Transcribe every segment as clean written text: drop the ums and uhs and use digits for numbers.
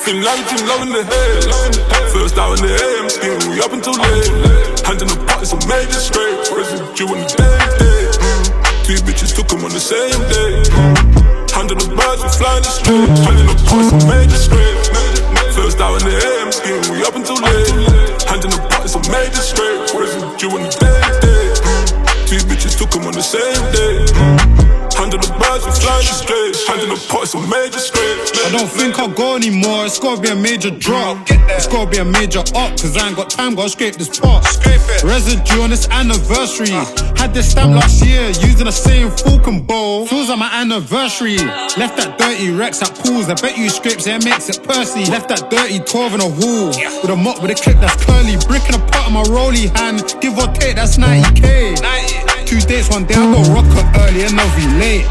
Been too low in the head. First out in the AM, scheming, we up until late. Hand in the pot, it's a major scrape. Residue on the day. Two bitches took them on the same day. Hand in the birds, we flying the straight. Hand in the pot, it's a major scrape. First out in the AM, scheming, we up until late. Hand in the pot, it's a major scrape. Residue on the day. Two bitches took them on the same day. Hand in the birds, we flying the straight. Hand in the pot, it's a major scrape. I don't think I'll go anymore, it's gotta be a major drop. It's gotta be a major up, cause I ain't got time, gotta scrape this pot. Residue on this anniversary. Had this stamp last year, using the same fork and bowl. Feels like my anniversary. Left that dirty Rex at pools, I bet you scrapes it makes it Percy. Left that dirty 12 in a hall, with a mop with a clip that's curly. Brick in a pot in my rolly hand, give or take that's 90k. 2 dates, 1 day I go rocker early and I'll be late.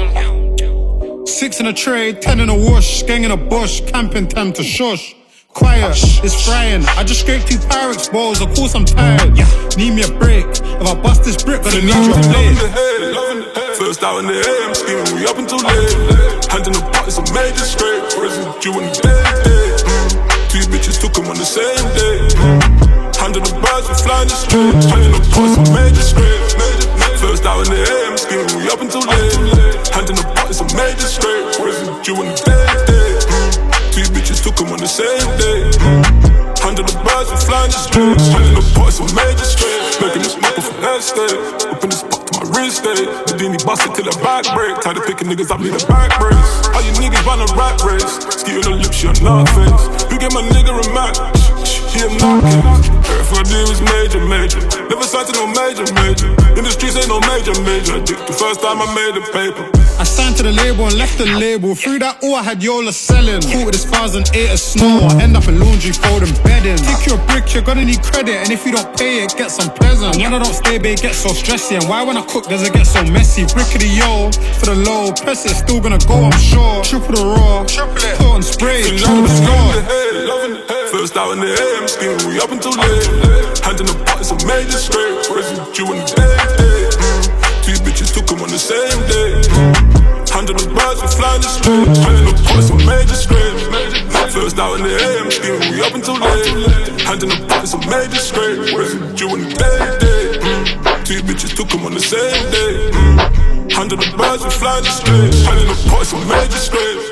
6 in a tray, 10 in a wash, gang in a bush, camping time to shush. Quiet, it's frying. I just scraped 2 Pyrex balls, of course I'm tired. Need me a break. If I bust this brick, gonna need you a blade. First out in the AM, scheming, we up until late. Hand in the pot, it's a major scrape. Residue on the day. 2 bitches took them on the same day. Hand in the birds, we flying the straight. Hand in the pot, it's a major scrape. First out in the AM, scheming, we up until late. Hand in the pot, it's a major scrape. Residue on the day. 2 bitches took them on the same day. Hand in the birds, we flying the straight. Hand in the pot, it's a major scrape. Making this mopper from head state. Open this pot to my wrist state. The Dini bust it till the back break. Tired of picking niggas up, need a back brace. How you niggas run a rat race? Ski on the lips, she a nut face. You get my nigga a match, he a knockin'. Everything I do is major. Never signed to no major. In the streets ain't no major. The first time I made the paper. I signed to the label and left the label. Through that all I had Yola selling. Caught with this 1008 of snow. I end up in laundry folding bedding. Take your brick, you're gonna need credit. And if you don't pay it, gets unpleasant. When I don't stay, babe, it gets so stressy. And why when I cook does it get so messy? Brick of the yo, for the low. Press it, still gonna go, I'm sure. Triple the raw, put on spray, triple the score. First out in the AM, scheming, we up until late. Hand in the pot, it's a major scrape. Residue on the day. 2 bitches took them on the same day. Hand in the birds, we flying the straight. Hand in the pot, it's a major scrape. First out in the AM, scheming, we up until late. Hand in the pot, it's a major scrape. Residue on the day. 2 bitches took them on the same day. Hand in the birds, we flying the straight. Hand in the pot, it's a major scrape.